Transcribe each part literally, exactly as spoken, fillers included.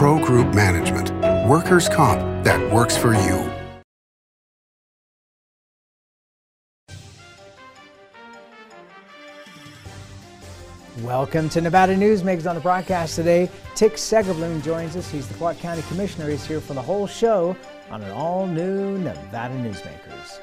Pro Group Management. Workers' comp that works for you. Welcome to Nevada Newsmakers. On the broadcast today, Tick Segerblum joins us. He's the Clark County Commissioner. He's here for the whole show on an all-new Nevada Newsmakers.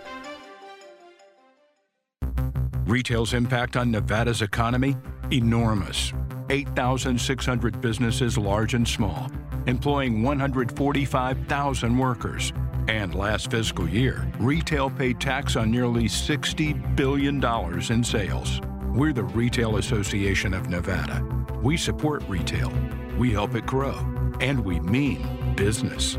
Retail's impact on Nevada's economy? Enormous. eight thousand six hundred businesses, large and small, employing one hundred forty-five thousand workers. And last fiscal year, retail paid tax on nearly sixty billion dollars in sales. We're the Retail Association of Nevada. We support retail, we help it grow, and we mean business.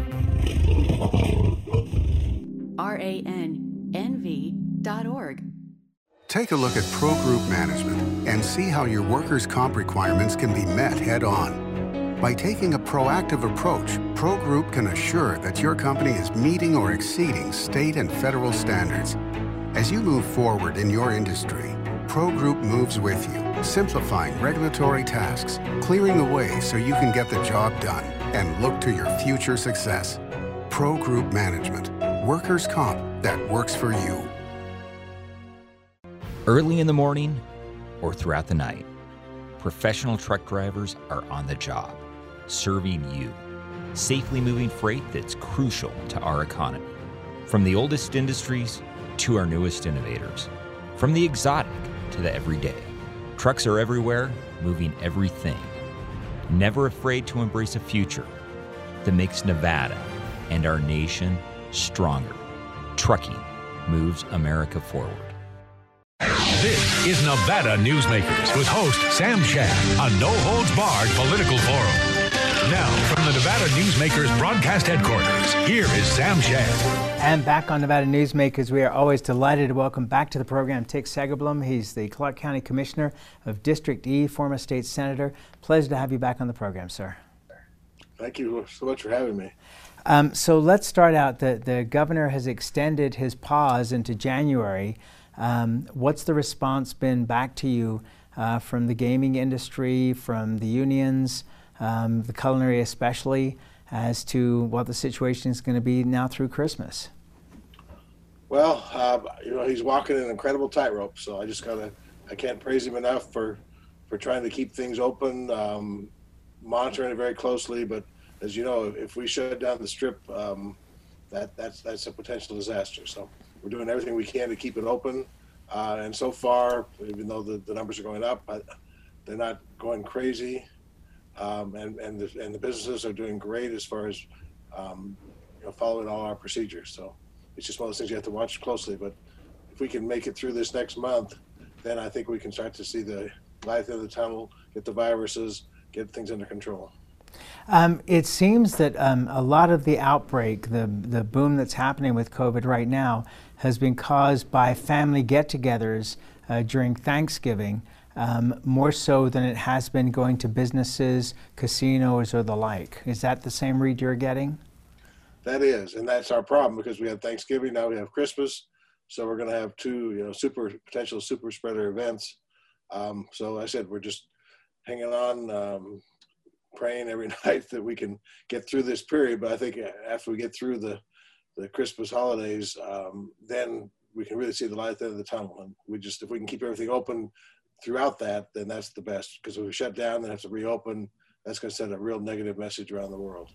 R A N N V dot org. Take a look at Pro Group Management and see how your workers' comp requirements can be met head-on. By taking a proactive approach, Pro Group can assure that your company is meeting or exceeding state and federal standards. As you move forward in your industry, Pro Group moves with you, simplifying regulatory tasks, clearing the way so you can get the job done and look to your future success. Pro Group Management. Workers' comp that works for you. Early in the morning or throughout the night, professional truck drivers are on the job, serving you, safely moving freight that's crucial to our economy. From the oldest industries to our newest innovators, from the exotic to the everyday, trucks are everywhere, moving everything. Never afraid to embrace a future that makes Nevada and our nation stronger. Trucking moves America forward. This is Nevada Newsmakers with host Sam Shad, a no-holds-barred political forum. Now, from the Nevada Newsmakers broadcast headquarters, here is Sam Shad. And back on Nevada Newsmakers, we are always delighted to welcome back to the program Tick Segerblum. He's the Clark County Commissioner of District E, former state senator. Pleasure to have you back on the program, sir. Thank you so much for having me. Um, so let's start out. The, the governor has extended his pause into January. Um, what's the response been back to you uh, from the gaming industry, from the unions, um, the culinary especially, as to what the situation is going to be now through Christmas? Well, uh, you know, he's walking an incredible tightrope, so I just gotta, I can't praise him enough for, for trying to keep things open, um, monitoring it very closely. But as you know, if we shut down the strip, um, that that's that's a potential disaster. So we're doing everything we can to keep it open. Uh, and so far, even though the, the numbers are going up, I, they're not going crazy. Um, and, and, the, and the businesses are doing great as far as um, you know, following all our procedures. So it's just one of those things you have to watch closely. But if we can make it through this next month, then I think we can start to see the light at the end of the tunnel, get the viruses, get things under control. Um, it seems that um, a lot of the outbreak, the, the boom that's happening with COVID right now, has been caused by family get-togethers uh, during Thanksgiving, um, more so than it has been going to businesses, casinos, or the like. Is that the same read you're getting? That is, and that's our problem because we have Thanksgiving, now we have Christmas, so we're going to have two, you know, super potential super spreader events. Um, so I said we're just hanging on, um, praying every night that we can get through this period. But I think after we get through the the Christmas holidays, um, then we can really see the light at the end of the tunnel. And we just, if we can keep everything open throughout that, then that's the best. Because if we shut down and have to reopen, that's going to send a real negative message around the world.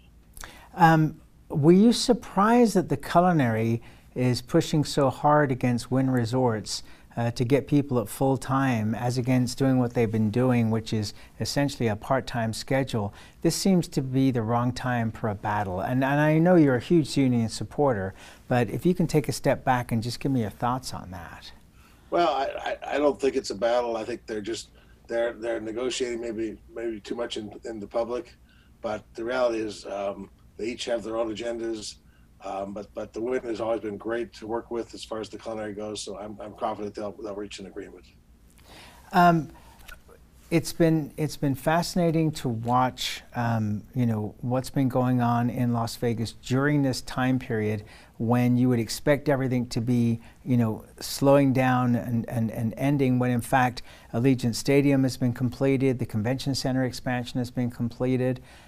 Um, were you surprised that the culinary is pushing so hard against Wynn Resorts uh, to get people at full time as against doing what they've been doing, which is essentially a part-time schedule? This seems to be the wrong time for a battle. And, and I know you're a huge union supporter, but if you can take a step back and just give me your thoughts on that. Well, I, I, I don't think it's a battle. I think they're just, they're, they're negotiating maybe, maybe too much in, in the public, but the reality is um, they each have their own agendas. Um, but but the Wynn has always been great to work with as far as the culinary goes, so I'm I'm confident they'll they'll reach an agreement. Um, it's been it's been fascinating to watch, um, you know, what's been going on in Las Vegas during this time period when you would expect everything to be, you know, slowing down and, and, and ending, when in fact Allegiant Stadium has been completed, the convention center expansion has been completed.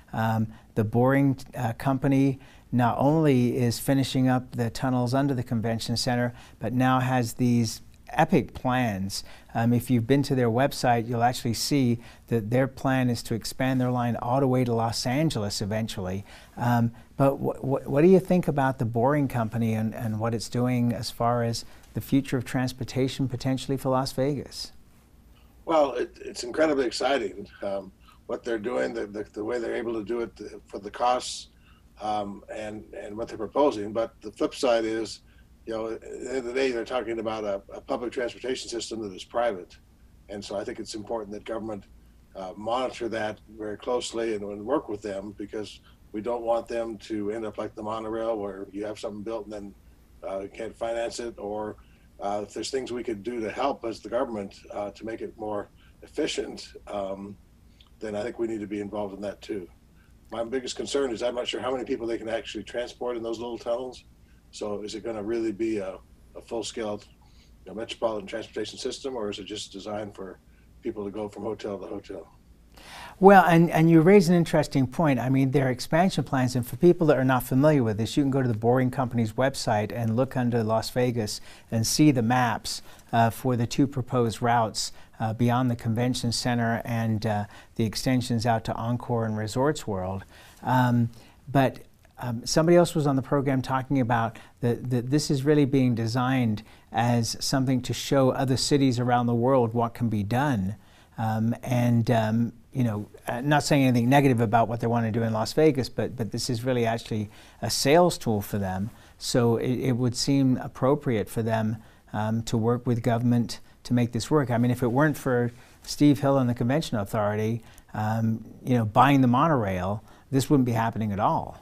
Um, the boring uh, company not only is finishing up the tunnels under the convention center, but now has these epic plans. Um, if you've been to their website, you'll actually see that their plan is to expand their line all the way to Los Angeles eventually. Um, but wh wh what do you think about the Boring Company and, and what it's doing as far as the future of transportation potentially for Las Vegas? Well, it, it's incredibly exciting um, what they're doing, the, the, the way they're able to do it for the costs um, and, and what they're proposing. But the flip side is, you know, at the end of the day, they're talking about a, a public transportation system that is private. And so I think it's important that government uh, monitor that very closely and, and work with them, because we don't want them to end up like the monorail where you have something built and then uh, you can't finance it. Or uh, if there's things we could do to help as the government uh, to make it more efficient, um, then I think we need to be involved in that too. My biggest concern is I'm not sure how many people they can actually transport in those little tunnels. So is it going to really be a, a full-scale, you know, metropolitan transportation system, or is it just designed for people to go from hotel to hotel? Well, and, and you raise an interesting point. I mean, there are expansion plans, and for people that are not familiar with this, you can go to the Boring Company's website and look under Las Vegas and see the maps uh, for the two proposed routes uh, beyond the convention center and uh, the extensions out to Encore and Resorts World. Um, but Um, somebody else was on the program talking about that, that this is really being designed as something to show other cities around the world what can be done. Um, and, um, you know, uh, not saying anything negative about what they want to do in Las Vegas, but, but this is really actually a sales tool for them. So it, it would seem appropriate for them um, to work with government to make this work. I mean, if it weren't for Steve Hill and the Convention Authority, um, you know, buying the monorail, this wouldn't be happening at all.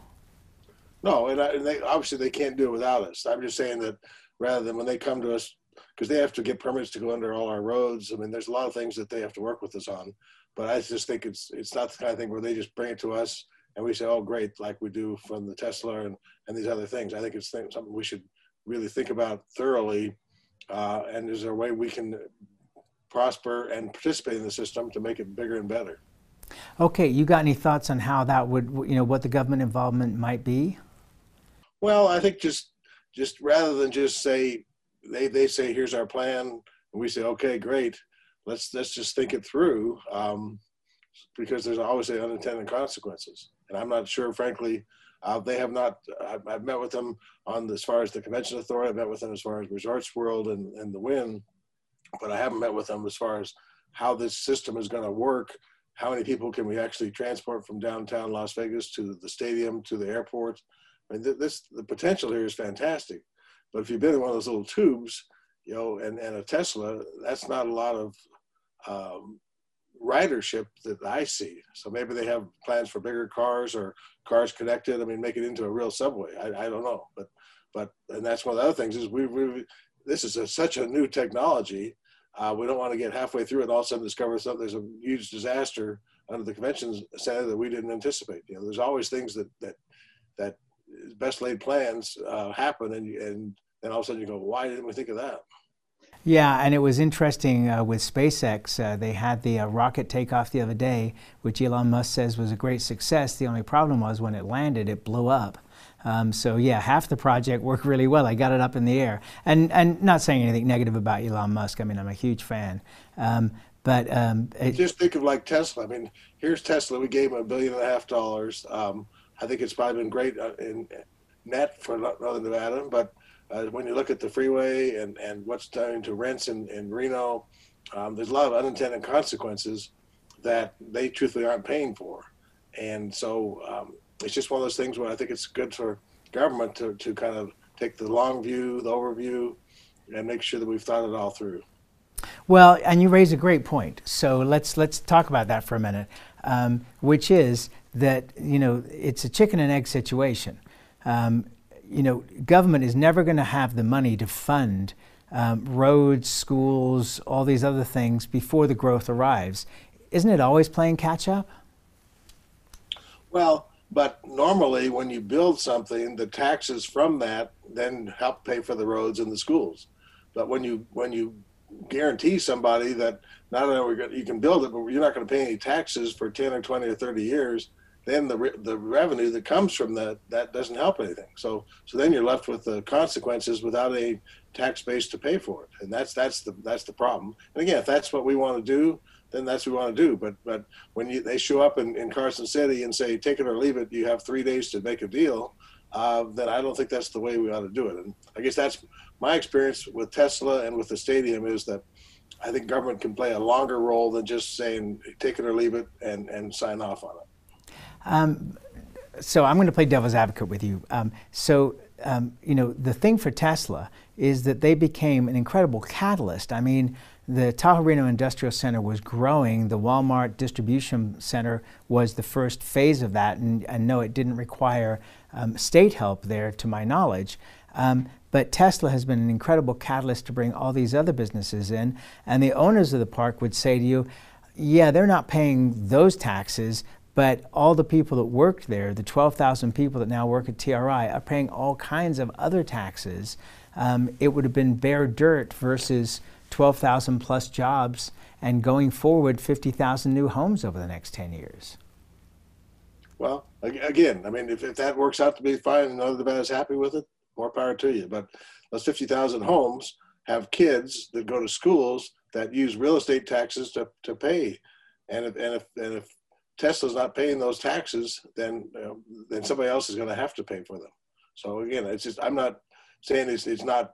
No, and, I, and they obviously they can't do it without us. I'm just saying that rather than when they come to us, because they have to get permits to go under all our roads. I mean, there's a lot of things that they have to work with us on. But I just think it's it's not the kind of thing where they just bring it to us and we say, oh, great, like we do from the Tesla and, and these other things. I think it's th something we should really think about thoroughly. Uh, and is there a way we can prosper and participate in the system to make it bigger and better? Okay, you got any thoughts on how that would, you know, what the government involvement might be? Well, I think just just rather than just say they they say here's our plan and we say okay, great, let's let's just think it through, um, because there's always unintended consequences. And I'm not sure, frankly, uh, they have not. I've, I've met with them on as far as the Convention Authority. I've met with them as far as Resorts World and and the Wynn, but I haven't met with them as far as how this system is going to work. How many people can we actually transport from downtown Las Vegas to the stadium, to the airport? I mean, this, the potential here is fantastic. But if you've been in one of those little tubes, you know, and, and a Tesla, that's not a lot of um, ridership that I see. So maybe they have plans for bigger cars or cars connected. I mean, make it into a real subway. I, I don't know. But, but, and that's one of the other things is we, we this is a, such a new technology. Uh, we don't want to get halfway through it and all of a sudden discover something. There's a huge disaster under the convention center that we didn't anticipate. You know, there's always things that, that, that, best laid plans uh, happen, and and then all of a sudden you go, why didn't we think of that? Yeah, and it was interesting uh, with SpaceX. Uh, they had the uh, rocket takeoff the other day, which Elon Musk says was a great success. The only problem was when it landed, it blew up. Um, so yeah, half the project worked really well. I got it up in the air, and and not saying anything negative about Elon Musk. I mean, I'm a huge fan. Um, but um, it, just think of like Tesla. I mean, here's Tesla. We gave them a billion and a half dollars. Um, I think it's probably been great in net for Northern Nevada, but uh, when you look at the freeway and, and what's done to rents in, in Reno, um, there's a lot of unintended consequences that they truthfully aren't paying for. And so um, it's just one of those things where I think it's good for government to, to kind of take the long view, the overview, and make sure that we've thought it all through. Well, and you raise a great point. So let's let's talk about that for a minute, um, which is that, you know, it's a chicken and egg situation. Um, you know, government is never going to have the money to fund um, roads, schools, all these other things before the growth arrives. Isn't it always playing catch up? Well, but normally when you build something, the taxes from that then help pay for the roads and the schools. But when you when you guarantee somebody that not only you can build it, but you're not going to pay any taxes for ten or twenty or thirty years, then the re- the revenue that comes from that that doesn't help anything. So so then you're left with the consequences without a tax base to pay for it, and that's that's the that's the problem. And again, if that's what we want to do, then that's what we want to do. But but when you, they show up in, in Carson City and say take it or leave it, you have three days to make a deal. Uh, then I don't think that's the way we ought to do it. And I guess that's my experience with Tesla and with the stadium is that I think government can play a longer role than just saying take it or leave it and, and sign off on it. Um, so I'm going to play devil's advocate with you. Um, so, um, you know, the thing for Tesla is that they became an incredible catalyst. I mean, the Tahoe Reno Industrial Center was growing. The Walmart Distribution Center was the first phase of that. And, and no, it didn't require um, state help there, to my knowledge. Um, but Tesla has been an incredible catalyst to bring all these other businesses in. And the owners of the park would say to you, yeah, they're not paying those taxes, but all the people that worked there, the twelve thousand people that now work at T R I, are paying all kinds of other taxes. Um, it would have been bare dirt versus twelve thousand plus jobs, and going forward, fifty thousand new homes over the next ten years. Well, again, I mean, if, if that works out to be fine and none of the bad is happy with it, more power to you. But those fifty thousand homes have kids that go to schools that use real estate taxes to, to pay. And if, and if, and if Tesla's not paying those taxes, then you know, then somebody else is going to have to pay for them. So again, it's just, I'm not saying it's, it's not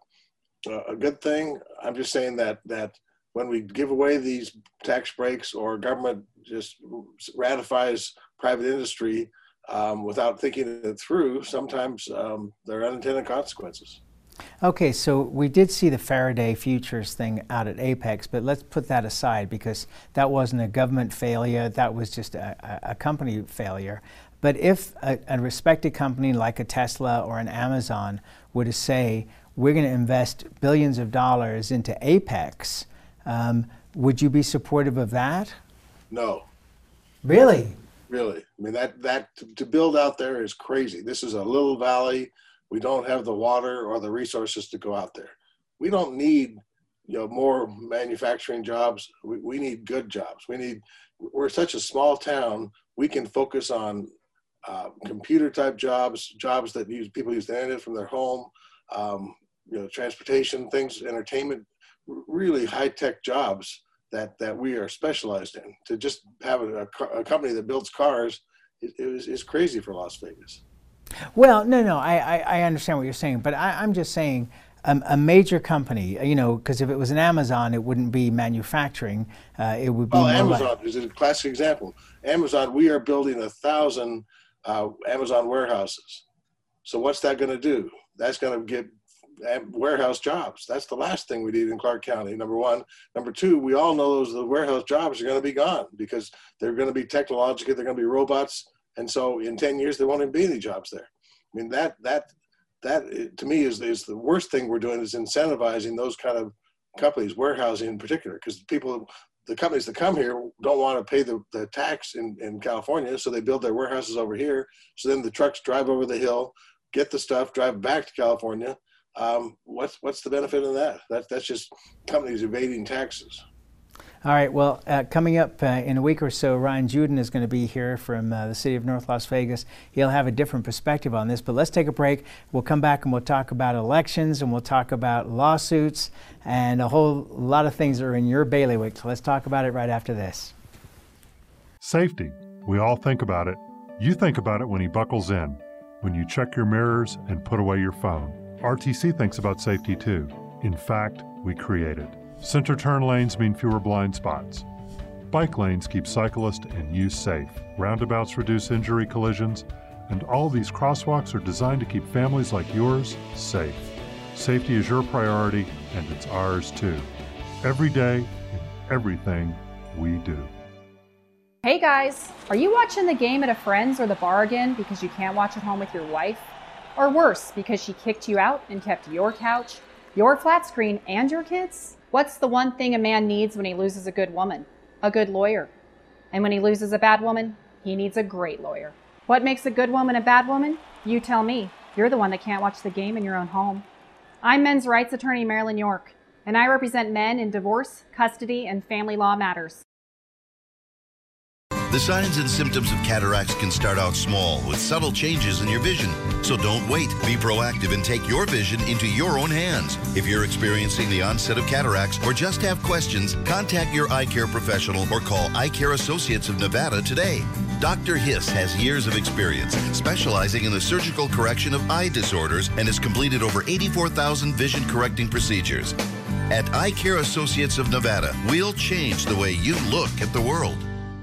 a good thing. I'm just saying that that when we give away these tax breaks or government just ratifies private industry um, without thinking it through, sometimes um, there are unintended consequences. Okay, so we did see the Faraday Futures thing out at Apex, but let's put that aside because that wasn't a government failure, that was just a, a company failure. But if a, a respected company like a Tesla or an Amazon were to say, we're going to invest billions of dollars into Apex, um, would you be supportive of that? No. Really? Really. I mean, that, that to, to build out there is crazy. This is a little valley. We don't have the water or the resources to go out there. We don't need, you know, more manufacturing jobs. We, we need good jobs. We need, we're such a small town, we can focus on uh, computer type jobs, jobs that use, people use the internet from their home, um, you know, transportation, things, entertainment, really high-tech jobs that, that we are specialized in. To just have a, a company that builds cars is, is, is crazy for Las Vegas. Well, no, no, I, I, I understand what you're saying, but I, I'm just saying um, a major company, you know, because if it was an Amazon, it wouldn't be manufacturing, uh, it would be well, more Amazon like... is a classic example. Amazon, we are building a thousand uh, Amazon warehouses. So what's that going to do? That's going to get warehouse jobs. That's the last thing we need in Clark County, number one. Number two, we all know those the warehouse jobs are going to be gone because they're going to be technological, they're going to be robots. And so in ten years, there won't even be any jobs there. I mean, that, that, that to me is, is the worst thing we're doing is incentivizing those kind of companies, warehousing in particular, because people, the companies that come here don't want to pay the, the tax in, in California. So they build their warehouses over here. So then the trucks drive over the hill, get the stuff, drive back to California. Um, what's, what's the benefit of that? That? That's just companies evading taxes. All right, well, uh, coming up uh, in a week or so, Ryan Juden is going to be here from uh, the city of North Las Vegas. He'll have a different perspective on this, but let's take a break. We'll come back and we'll talk about elections and we'll talk about lawsuits and a whole lot of things that are in your bailiwick. So let's talk about it right after this. Safety. We all think about it. You think about it when he buckles in, when you check your mirrors and put away your phone. R T C thinks about safety too. In fact, we create it. Center turn lanes mean fewer blind spots. Bike lanes keep cyclists and you safe. Roundabouts reduce injury collisions, and all these crosswalks are designed to keep families like yours safe. Safety is your priority, and it's ours too. Every day, in everything we do. Hey guys, are you watching the game at a friend's or the bar again because you can't watch at home with your wife? Or worse, because she kicked you out and kept your couch, your flat screen, and your kids? What's the one thing a man needs when he loses a good woman? A good lawyer. And when he loses a bad woman, he needs a great lawyer. What makes a good woman a bad woman? You tell me. You're the one that can't watch the game in your own home. I'm men's rights attorney Marilyn York, and I represent men in divorce, custody, and family law matters. The signs and symptoms of cataracts can start out small with subtle changes in your vision. So don't wait. Be proactive and take your vision into your own hands. If you're experiencing the onset of cataracts or just have questions, contact your eye care professional or call Eye Care Associates of Nevada today. Doctor Hiss has years of experience specializing in the surgical correction of eye disorders and has completed over eighty-four thousand vision correcting procedures. At Eye Care Associates of Nevada, we'll change the way you look at the world.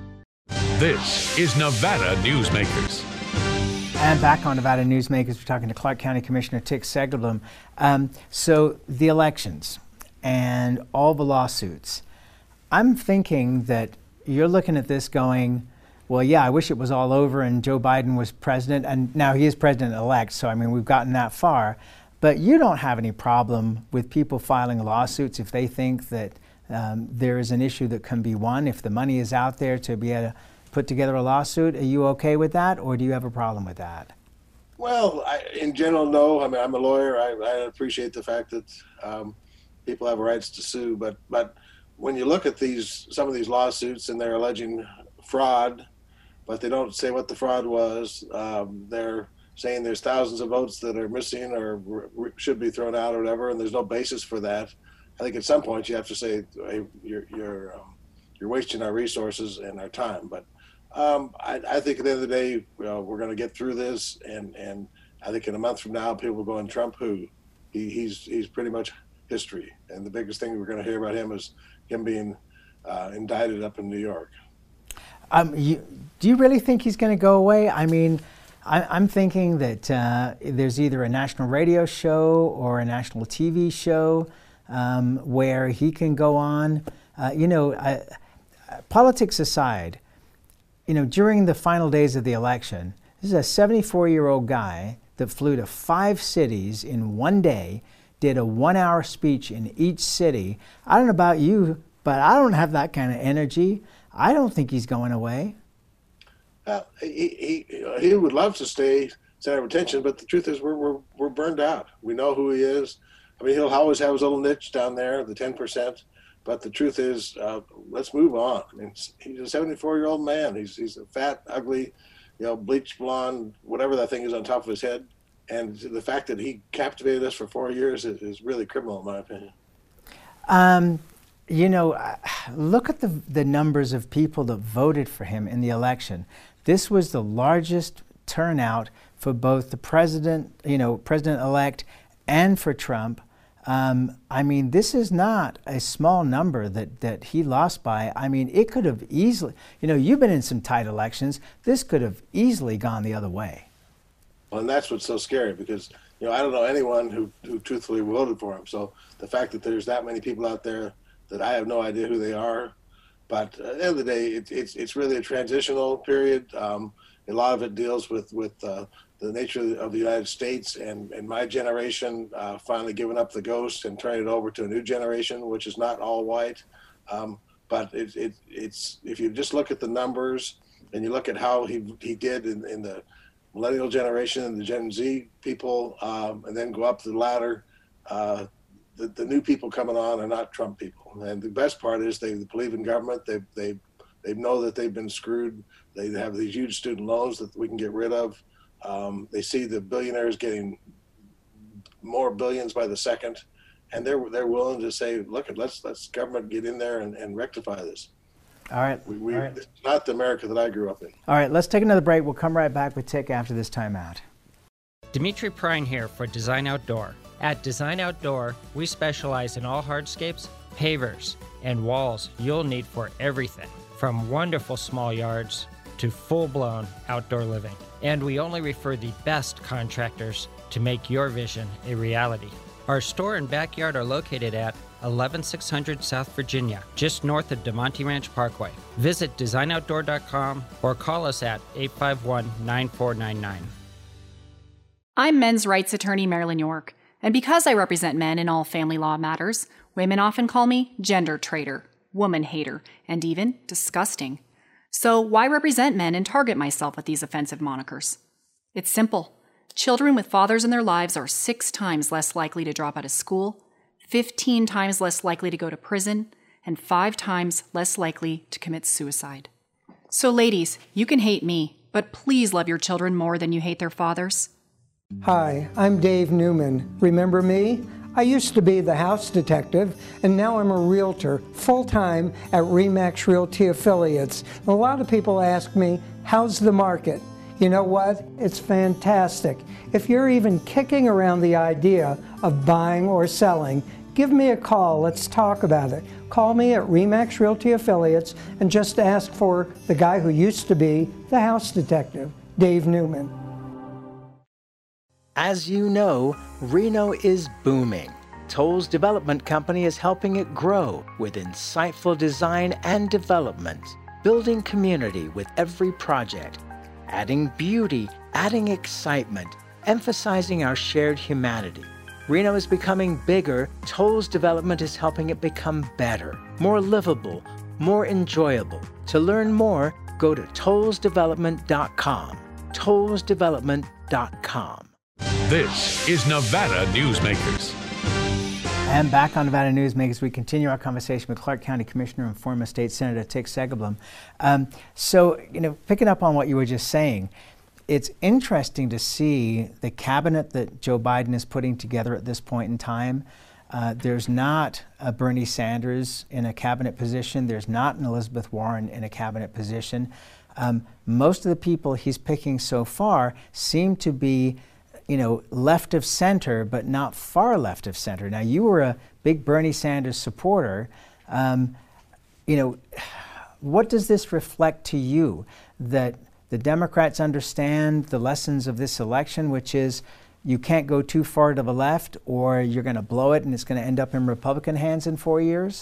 This is Nevada Newsmakers. And back on Nevada Newsmakers, we're talking to Clark County Commissioner Tick Segerblom. Um, so the elections and all the lawsuits, I'm thinking that you're looking at this going, well, yeah, I wish it was all over and Joe Biden was president, and now he is president-elect, so I mean, we've gotten that far. But you don't have any problem with people filing lawsuits if they think that um, there is an issue that can be won, if the money is out there to be able to put together a lawsuit. Are you okay with that, or do you have a problem with that? Well, I, in general, no. I mean, I'm a lawyer. I, I appreciate the fact that um, people have rights to sue, but but when you look at these, some of these lawsuits, and they're alleging fraud, but they don't say what the fraud was. Um, they're saying there's thousands of votes that are missing or re- should be thrown out or whatever, and there's no basis for that. I think at some point you have to say, hey, you're you're um, you're wasting our resources and our time. But um, I, I think at the end of the day, you know, we're going to get through this, and, and I think in a month from now, people will go, and Trump who? He, he's he's pretty much history, and the biggest thing we're going to hear about him is him being uh, indicted up in New York. Um, you, do you really think he's going to go away? I mean, I, I'm thinking that uh, there's either a national radio show or a national T V show um, where he can go on. Uh, you know, uh, politics aside, you know, during the final days of the election, this is a seventy-four-year-old guy that flew to five cities in one day, did a one-hour speech in each city. I don't know about you, but I don't have that kind of energy. I don't think he's going away. Uh, he, he he would love to stay center of attention, but the truth is we're we're we're burned out. We know who he is. I mean, he'll always have his little niche down there, the ten percent. But the truth is, uh, let's move on. I mean, he's a seventy-four-year-old man. He's he's a fat, ugly, you know, bleached blonde, whatever that thing is on top of his head. And the fact that he captivated us for four years is, is really criminal, in my opinion. Um. You know, look at the the numbers of people that voted for him in the election. This was the largest turnout for both the president, you know, president-elect, and for Trump. Um, I mean, this is not a small number that, that he lost by. I mean, it could have easily, you know, you've been in some tight elections. This could have easily gone the other way. Well, and that's what's so scary, because, you know, I don't know anyone who, who truthfully voted for him. So the fact that there's that many people out there that I have no idea who they are, but at the end of the day, it, it's it's really a transitional period. Um, a lot of it deals with with uh, the nature of the United States, and, and my generation uh, finally giving up the ghost and turning it over to a new generation, which is not all white. Um, but it, it it's if you just look at the numbers and you look at how he he did in, in the millennial generation and the Gen Z people, um, and then go up the ladder. Uh, The, the new people coming on are not Trump people. And the best part is they believe in government. They they they know that they've been screwed. They have these huge student loans that we can get rid of. Um, they see the billionaires getting more billions by the second, and they're they're willing to say, look, let's let's government get in there and, and rectify this. All right. We, we, All right. It's not the America that I grew up in. All right, let's take another break. We'll come right back with Tick after this timeout. Dimitri Prine here for Design Outdoor. At Design Outdoor, we specialize in all hardscapes, pavers, and walls you'll need for everything, from wonderful small yards to full-blown outdoor living. And we only refer the best contractors to make your vision a reality. Our store and backyard are located at eleven six hundred South Virginia, just north of DeMonte Ranch Parkway. Visit design outdoor dot com or call us at eight five one, nine four nine nine. I'm men's rights attorney Marilyn York. And because I represent men in all family law matters, women often call me gender traitor, woman hater, and even disgusting. So why represent men and target myself with these offensive monikers? It's simple. Children with fathers in their lives are six times less likely to drop out of school, fifteen times less likely to go to prison, and five times less likely to commit suicide. So ladies, you can hate me, but please love your children more than you hate their fathers. Hi, I'm Dave Newman. Remember me? I used to be the house detective, and now I'm a realtor, full-time at RE/MAX Realty Affiliates. A lot of people ask me, how's the market? You know what? It's fantastic. If you're even kicking around the idea of buying or selling, give me a call. Let's talk about it. Call me at RE/MAX Realty Affiliates and just ask for the guy who used to be the house detective, Dave Newman. As you know, Reno is booming. Toll's development company is helping it grow with insightful design and development, building community with every project, adding beauty, adding excitement, emphasizing our shared humanity. Reno is becoming bigger. Toll's development is helping it become better, more livable, more enjoyable. To learn more, go to tolls development dot com. tolls development dot com. This is Nevada Newsmakers. And back on Nevada Newsmakers, we continue our conversation with Clark County Commissioner and former State Senator Tick Segerblom. Um, so, you know, picking up on what you were just saying, it's interesting to see the cabinet that Joe Biden is putting together at this point in time. Uh, there's not a Bernie Sanders in a cabinet position. There's not an Elizabeth Warren in a cabinet position. Um, most of the people he's picking so far seem to be, you know, left of center, but not far left of center. Now, you were a big Bernie Sanders supporter. Um, you know, what does this reflect to you, that the Democrats understand the lessons of this election, which is you can't go too far to the left or you're going to blow it and it's going to end up in Republican hands in four years?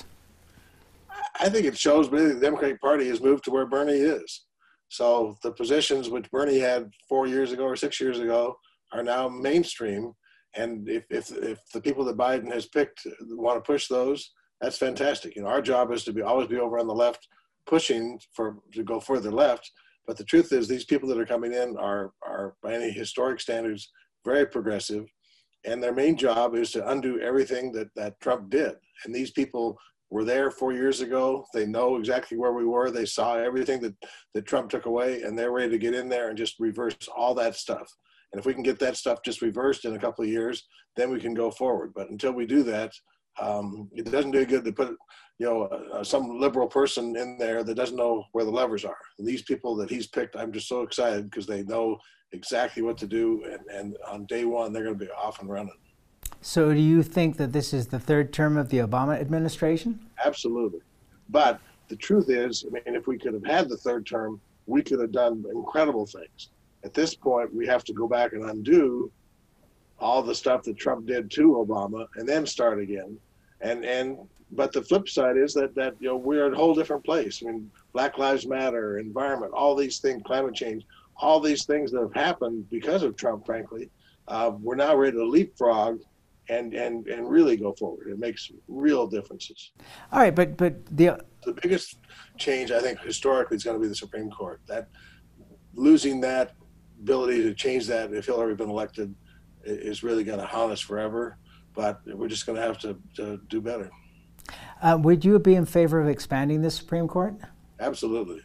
I think it shows really the Democratic Party has moved to where Bernie is. So the positions which Bernie had four years ago or six years ago are now mainstream. And if, if, if the people that Biden has picked want to push those, that's fantastic. You know, our job is to be always be over on the left, pushing for to go further left. But the truth is these people that are coming in are, are by any historic standards, very progressive. And their main job is to undo everything that, that Trump did. And these people were there four years ago. They know exactly where we were. They saw everything that, that Trump took away, and they're ready to get in there and just reverse all that stuff. And if we can get that stuff just reversed in a couple of years, then we can go forward. But until we do that, um, it doesn't do good to put, you know, uh, some liberal person in there that doesn't know where the levers are. And these people that he's picked, I'm just so excited because they know exactly what to do. And, and on day one, they're going to be off and running. So do you think that this is the third term of the Obama administration? Absolutely. But the truth is, I mean, if we could have had the third term, we could have done incredible things. At this point, we have to go back and undo all the stuff that Trump did to Obama and then start again. And, and but the flip side is that, that you know, we're in a whole different place. I mean, Black Lives Matter, environment, all these things, climate change, all these things that have happened because of Trump, frankly, uh, we're now ready to leapfrog and, and, and really go forward. It makes real differences. All right, but but the the biggest change, I think, historically is going to be the Supreme Court. That losing that ability to change that if Hillary had been elected is really going to haunt us forever. But we're just going to have to, to do better. Uh, would you be in favor of expanding the Supreme Court? Absolutely.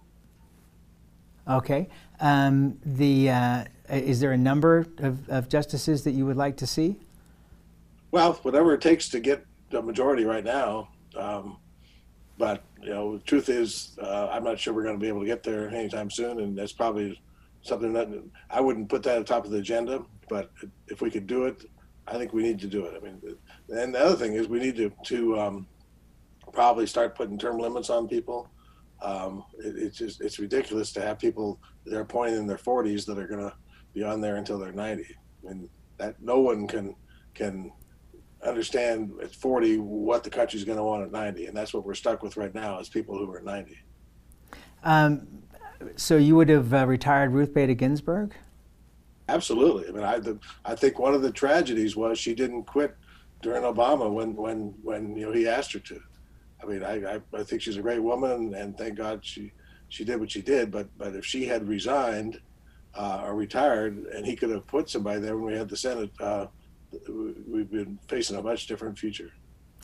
Okay. Um, the uh, is there a number of, of justices that you would like to see? Well, whatever it takes to get the majority right now. Um, but, you know, the truth is, uh, I'm not sure we're going to be able to get there anytime soon. And that's probably something that I wouldn't put that at the top of the agenda. But if we could do it, I think we need to do it. I mean, and the other thing is we need to, to um, probably start putting term limits on people. Um, it, it's just, it's ridiculous to have people that are appointed in their forties that are going to be on there until they're ninety. I mean, that no one can, can understand at forty what the country's going to want at ninety. And that's what we're stuck with right now is people who are ninety. Um, so you would have uh, retired Ruth Bader Ginsburg? Absolutely. I mean, I, the, I think one of the tragedies was she didn't quit during Obama when, when, when you know, he asked her to. I mean, I, I, I think she's a great woman, and thank God she, she did what she did. But, but if she had resigned uh, or retired, and he could have put somebody there when we had the Senate, uh, we've been facing a much different future.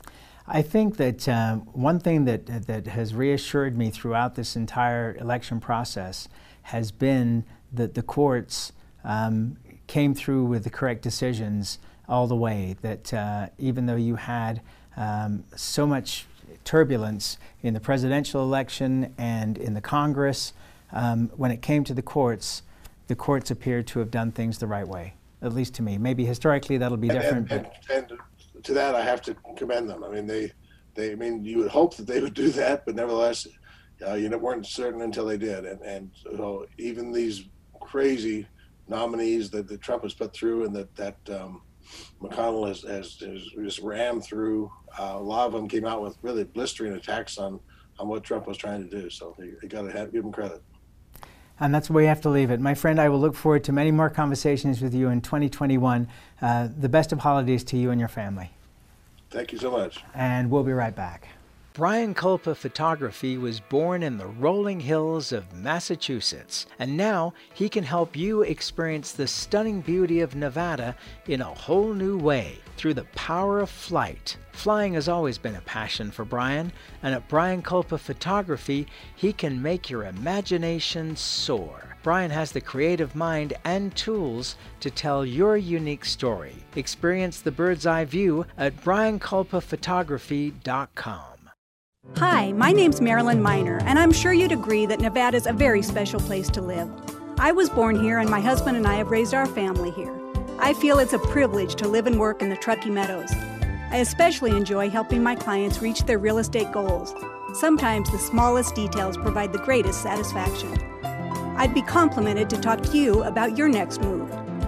I think that um, one thing that, that has reassured me throughout this entire election process has been that the courts um, came through with the correct decisions all the way, that uh, even though you had um, so much turbulence in the presidential election and in the Congress, um, when it came to the courts, the courts appeared to have done things the right way, at least to me. Maybe historically that'll be and, different. And, but and, and to that, I have to commend them. I mean, they, they, I mean, you would hope that they would do that, but nevertheless, uh, you weren't certain until they did. And, and so even these crazy nominees that, that Trump has put through and that, that um, McConnell has, has, has just rammed through, uh, a lot of them came out with really blistering attacks on, on what Trump was trying to do. So you, you got to give him credit. And that's where we have to leave it. My friend, I will look forward to many more conversations with you in twenty twenty-one. Uh, the best of holidays to you and your family. Thank you so much. And we'll be right back. Brian Kulpa Photography was born in the rolling hills of Massachusetts, and now he can help you experience the stunning beauty of Nevada in a whole new way through the power of flight. Flying has always been a passion for Brian, and at Brian Kulpa Photography, he can make your imagination soar. Brian has the creative mind and tools to tell your unique story. Experience the bird's eye view at brian kulpa photography dot com. Hi, my name's Marilyn Miner, and I'm sure you'd agree that Nevada's a very special place to live. I was born here, and my husband and I have raised our family here. I feel it's a privilege to live and work in the Truckee Meadows. I especially enjoy helping my clients reach their real estate goals. Sometimes the smallest details provide the greatest satisfaction. I'd be complimented to talk to you about your next move.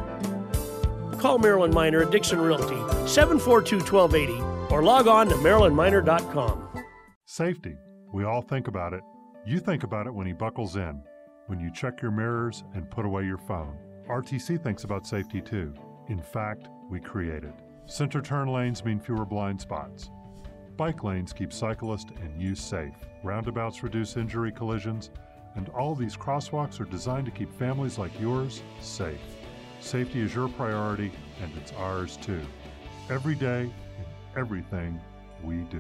Call Marilyn Miner at Dixon Realty, seven four two, one two eight zero, or log on to marilyn miner dot com. Safety. We all think about it. You think about it when he buckles in, when you check your mirrors and put away your phone. R T C thinks about safety too. In fact, we create it. Center turn lanes mean fewer blind spots. Bike lanes keep cyclists and you safe. Roundabouts reduce injury collisions, and all these crosswalks are designed to keep families like yours safe. Safety is your priority, and it's ours too. Every day, in everything we do.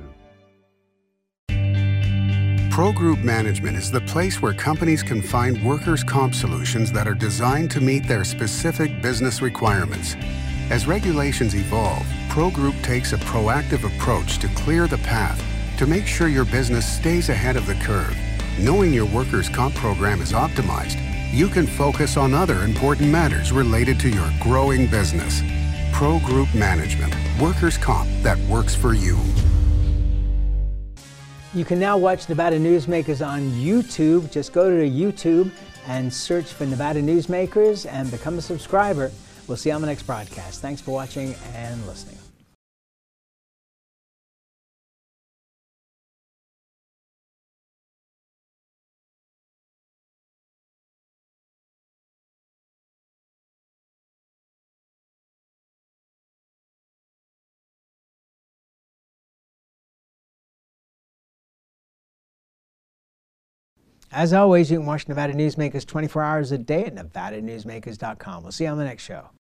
Pro Group Management is the place where companies can find workers' comp solutions that are designed to meet their specific business requirements. As regulations evolve, Pro Group takes a proactive approach to clear the path to make sure your business stays ahead of the curve. Knowing your workers' comp program is optimized, you can focus on other important matters related to your growing business. Pro Group Management, workers' comp that works for you. You can now watch Nevada Newsmakers on YouTube. Just go to YouTube and search for Nevada Newsmakers and become a subscriber. We'll see you on the next broadcast. Thanks for watching and listening. As always, you can watch Nevada Newsmakers twenty-four hours a day at nevada newsmakers dot com. We'll see you on the next show.